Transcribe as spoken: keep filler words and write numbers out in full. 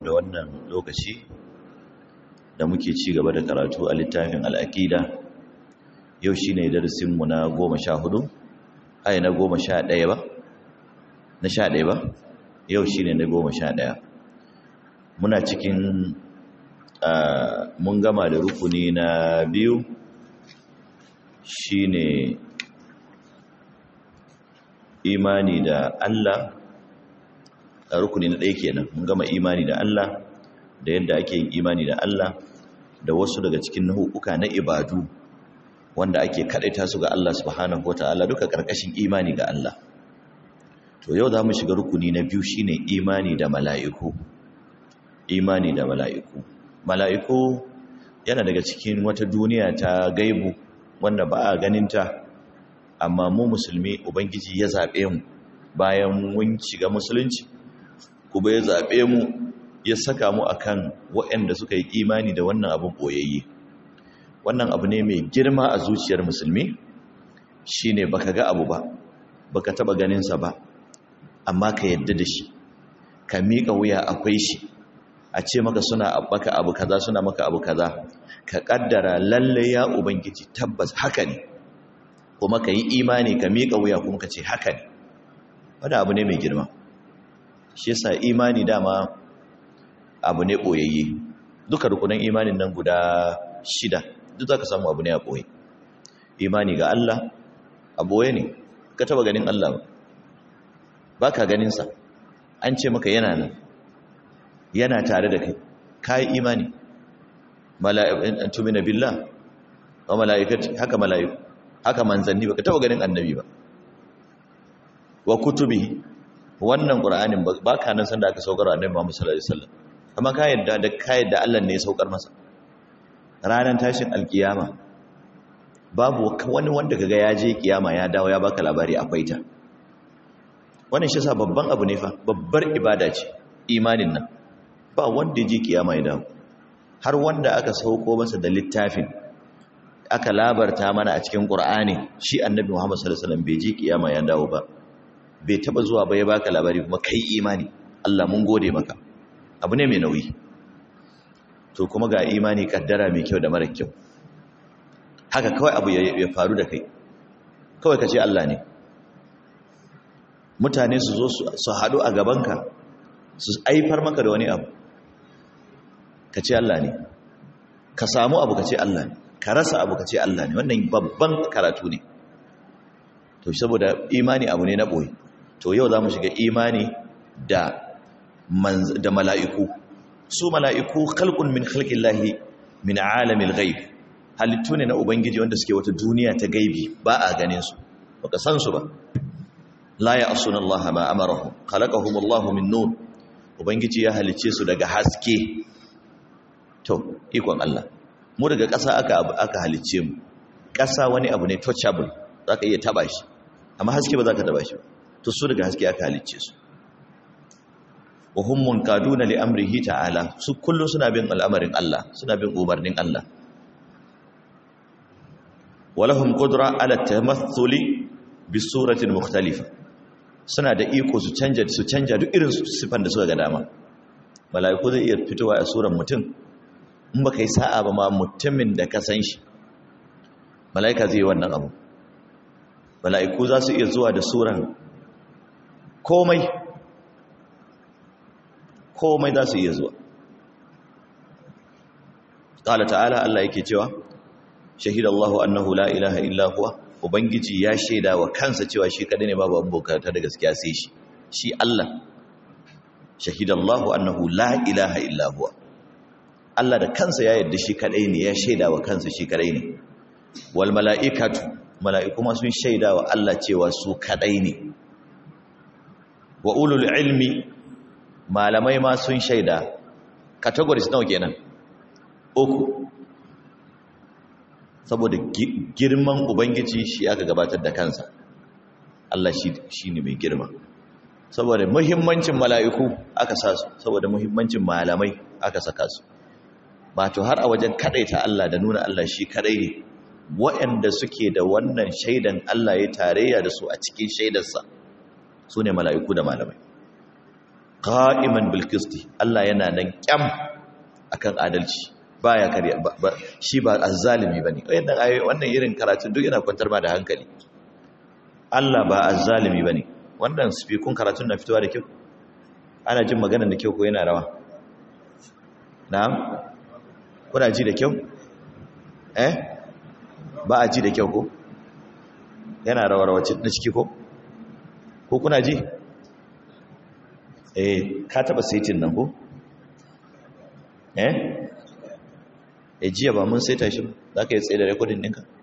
da wannan lokaci da muke ci gaba da karatu a littafin al'aqida. Yau shine darasin mu na goma sha hudu, ai na goma sha ɗaya ba na sha ɗaya ba yau shine na goma sha ɗaya. Muna cikin mun gama da rukuni na biyu, shine imani da Allah. A rukuni na ɗaya kenan mun gama imani da Allah, da yadda ake yin imani da Allah, da wasu daga cikin nau'uka na ibadu wanda ake kadaita su ga Allah subhanahu wataala, duka karkashin imani ga Allah. To yau za mu shiga rukuni na biyu, shine imani da mala'iku. Imani da mala'iku mala'iku yana daga cikin wata duniya ta gaibu wanda ba a ganinta, amma mu musulmi ubangiji ya zaɓe mu bayan mun shiga musulunci, kuma ya zaɓe mu ya saka mu akan waɗanda suka yi imani da wannan abin ɓoyayye. Wannan abu ne mai girma a zuciyar musulmi, shine baka ga abu ba, baka taɓa ganinsa ba, amma ka yadda da shi, ka miƙa wuya akwai shi. A ce maka suna maka abu kaza, suna maka abu kaza, ka kaddara lalle ya ubangiji tabbas haka ne, kuma ka yi imani, ka miƙa wuya kuma ka ce haka ne. Wanda abu ne mai girma. Shi yasa imani dama abu ne ɓoyayye. Duka rukunan imanin nan guda shida duk za ka samu abu ne a ɓoye. Imani ga Allah a ɓoye ne, ka taba ganin Allah ba, ba ka ganinsa, an ce maka yana nan, yana tare da kai, ka yi imani. Mala'ikatu tumina billah wa mala'ikati, haka mala'iku, haka manzanni, baka taba ganin annabi ba. Wa kutubi, wannan qur'anin ba ka nan sanda aka saukar annabi Muhammad sallallahu alaihi wasallam, amma ka yadda da ka yadda Allah ne ya saukar masa. Ranar tashin alkiyama babu wani wanda kaga ya je kiyama ya dawo ya baka labari akwai ta. Wannan shi yasa babban abu ne fa, babbar ibada ce imanin nan. Ba wanda je kiyama ya dawo, har wanda aka sauko masa da littafin aka labarta mana a cikin Qur'ani, shi annabi Muhammad sallallahu alaihi wasallam bai je kiyama ya dawo ba, bai taba zuwa ba ya baka labari kuma kai imani. Allah mun gode maka. Abu ne mai nauyi. To kuma ga imani kaddara mai kyau da mara kyau. Haka kawai abu ya faru da kai, kawai ka ce Allah ne. Mutane su zo su haɗu a gabanka su aifar maka da wani abu, ka ce Allah ne. Ka samu abu ka ce Allah ne, ka rasa abu ka ce Allah ne. Wannan babban karatu ne. To saboda imani abu ne na ɓoye. To yau za mu shiga imani da da mala'iku. Su mala'iku khalqun min khalqillahi min alamil ghaib, halittu ne na ubangiji wanda suke wata duniya ta gaibi, ba a ganin su, baka san su ba. La ya'suna Allah ma amarahum, khalaqahum Allah min nur. Ubangiji ya halicce su daga haske. To ikon Allah, mu daga ƙasa aka aka halicce mu. Ƙasa wani abu ne touchable, zaka iya taba shi, amma haske ba zaka taba shi ba. To su daga haske aka halicce su. Wa hum munkaduna li amrihi ta'ala, su kullu suna bin al'amarin Allah, suna bin umarnin Allah. Walahum qudra ala tamathuli bi suratin mukhtalifa, suna da iko su canja su canja duk irin sifan da suka ga dama. Malaiku zai iya fitowa a suran mutum, in baka yi sa'a ba ma mutumin da ka san shi, malaika zai yi wannan abu. Malaiku za su iya zuwa da suran komai komai za su iya zuwa. Qala ta'ala, Allah yake cewa shahidallahu annahu la ilaha illa huwa, ubangiji ya shaida wa kansa cewa shi kadai ne, babu abin bauta da gaskiya sai shi. Shi Allah shahidallahu annahu la ilaha illa huwa, Allah da kansa ya yarda shi kadai ne, ya shaida wa kansa shi kadai ne. Wal mala'ikatu, mala'iku ma sun shaida wa Allah cewa su kadai ne. Wa ulul ilmi, malamai ma sun shaida. Categories nawa kenan? Uku. Saboda girman ubangiji shi aka gabatar da kansa. Allah shi ne mai girma. Saboda muhimmancin mala'iku aka sa su, saboda muhimmancin malamai aka saka su. Wato har a wajen kadaita Allah da nuna Allah shi kadai ne, waɗanda suke da wannan shaidan Allah ya tarayya da su a cikin shaidarsa, su ne mala'iku da malamai. qa'iman bil qisti Allah yana nan kyam akan adalci baya kariya shi ba azzalimi bane wannan ayoyi wannan irin karatun duk yana kwantar ma da hankali Allah ba azzalimi bane wannan speakun karatun na fitowa da kyau ana jin magana da kyau ko yana rawa na'am kuna ji da kyau eh ba a ji da kyau ko yana rawa rawa na ciki ko ko kuna ji eh ka taba saitin nan ko eh eh jiya ba mun saita shi za ka yi tsaye da rekodin ɗinka